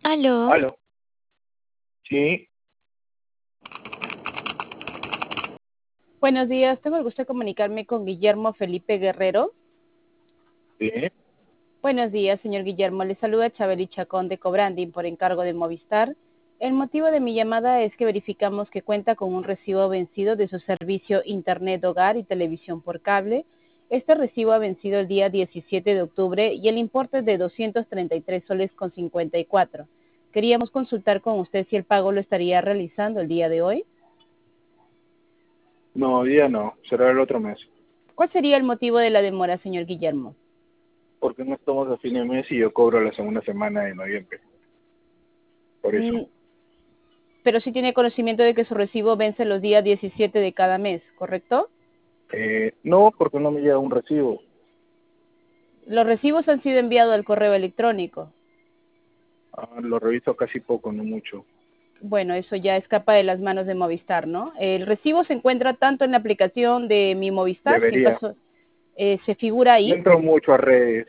Aló, Aló. Sí, Buenos días, tengo el gusto de comunicarme con Guillermo Felipe Guerrero. sí. Buenos días, señor Guillermo. Le saluda Chabeli Chacón de Cobranding por encargo de Movistar. El motivo de mi llamada es que verificamos que cuenta con un recibo vencido de su servicio Internet Hogar y Televisión por Cable. Este recibo ha vencido el día 17 de octubre y el importe es de 233 soles con 54. Queríamos consultar con usted si el pago lo estaría realizando el día de hoy. No, hoy día no, será el otro mes. ¿Cuál sería el motivo de la demora, señor Guillermo? Porque no estamos a fin de mes y yo cobro la segunda semana de noviembre. Por eso. Mm, Pero sí tiene conocimiento de que su recibo vence los días 17 de cada mes, ¿correcto? No, porque no me llega un recibo. Los recibos han sido enviados al correo electrónico. Lo reviso casi poco, no mucho. Bueno, eso ya escapa de las manos de Movistar, ¿no? El recibo se encuentra tanto en la aplicación de Mi Movistar, si en Debería. caso se figura No ahí. entro mucho a redes.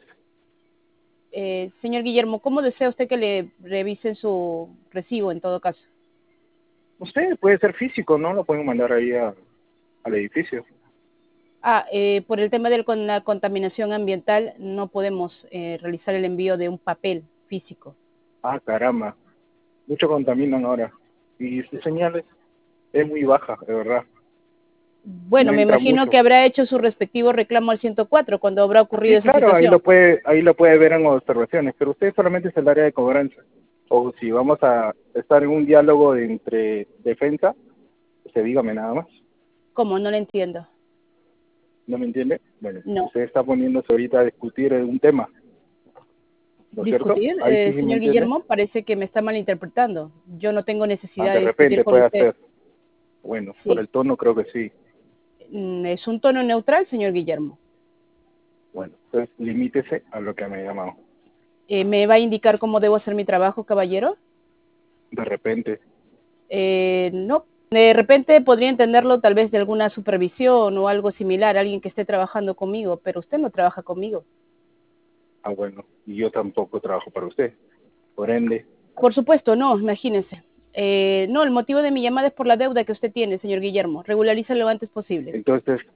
Señor Guillermo, ¿cómo desea usted que le revisen su recibo en todo caso? Usted puede ser físico, ¿no? Lo pueden mandar ahí al edificio. Por el tema de la contaminación ambiental, no podemos realizar el envío de un papel físico. Caramba. Mucho contaminan ahora. Y sus señales es muy baja, de verdad. No Bueno, me entra imagino que mucho. habrá hecho su respectivo reclamo al 104 cuando habrá ocurrido Sí, esa claro, situación. ahí lo puede ver en observaciones, pero usted solamente es el área de cobranza. O si vamos a estar en un diálogo entre defensa, usted dígame nada más. ¿Cómo? No lo entiendo. ¿No me entiende? Bueno, No. usted está poniéndose ahorita a discutir un tema, ¿no es cierto? ¿Discutir? Ahí sí me Señor entiende. Guillermo, parece que me está malinterpretando. Yo no tengo necesidad De de discutir repente con puede usted. hacer. Bueno, por Sí. el tono creo que sí. Es un tono neutral, señor Guillermo. Bueno, entonces limítese a lo que me ha llamado. ¿Me va a indicar cómo debo hacer mi trabajo, caballero? De repente. No. De repente podría entenderlo tal vez de alguna supervisión o algo similar, alguien que esté trabajando conmigo, pero usted no trabaja conmigo. Bueno, y yo tampoco trabajo para usted. Por ende, Por supuesto, no, imagínese. No, el motivo de mi llamada es por la deuda que usted tiene, señor Guillermo. Regularízalo lo antes posible. entonces